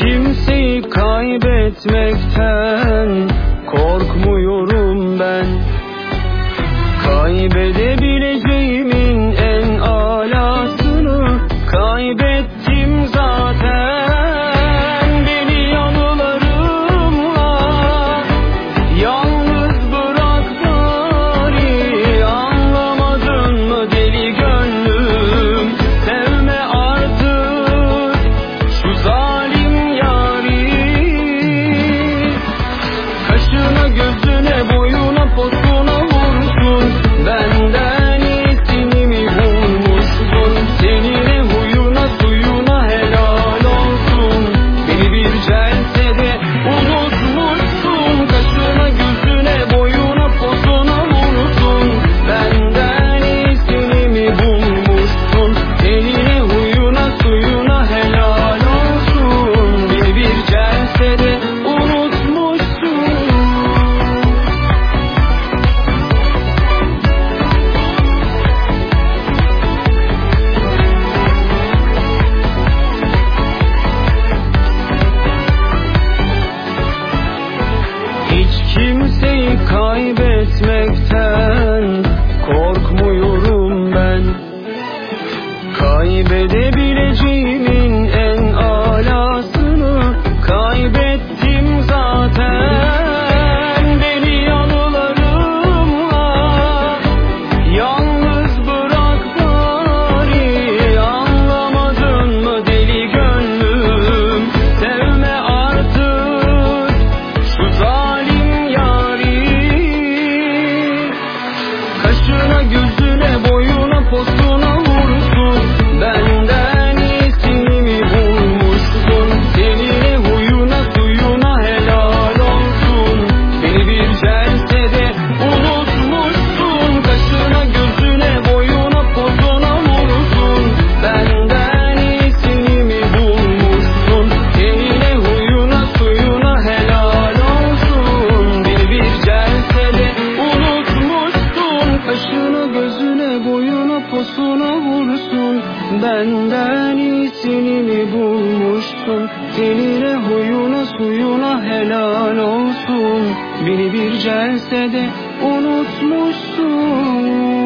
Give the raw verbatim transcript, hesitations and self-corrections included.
kimseyi kaybetmekten korkmuyorum ben. Kaybedebileceğimin en alasını kaybettim zaten. Beni yanılarımla yalnız bırak bari. Anlamadın mı deli gönlüm, sevme artık şu zalim yari. Kaşına gözüne boyuna posuna vursun, benden iyisini mi bulmuşsun? Seninle huyuna suyuna helal olsun, beni bir celsede unutmuşsun. Kaşına gözüne boyuna posuna vursun, benden iyisini mi bulmuşsun? Seninle huyuna suyuna helal olsun, beni bir celsede unutmuşsun. Hiç kimseyi kaybetmekten korkmuyorum ben. Kaybedebileceğimin en alasını kaybettim zaten. Beni yanılarımla yalnız bırak bari. Anlamadın mı deli gönlüm, sevme artık şu zalim yari. Kaşına gözüne boyuna posuna vursun, benden iyisini mi bulmuşsun? Seninle huyuna suyuna helal olsun, beni bir celsede unutmuşsun. Kaşına gözüne boyuna posuna vursun, benden iyisini mi bulmuşsun? Seninle huyuna suyuna helal olsun, beni bir celsede unutmuşsun. Kaşına gözüne boyuna posuna vursun, benden iyisini mi bulmuşsun? Seninle huyuna suyuna helal olsun, beni bir celsede unutmuşsun.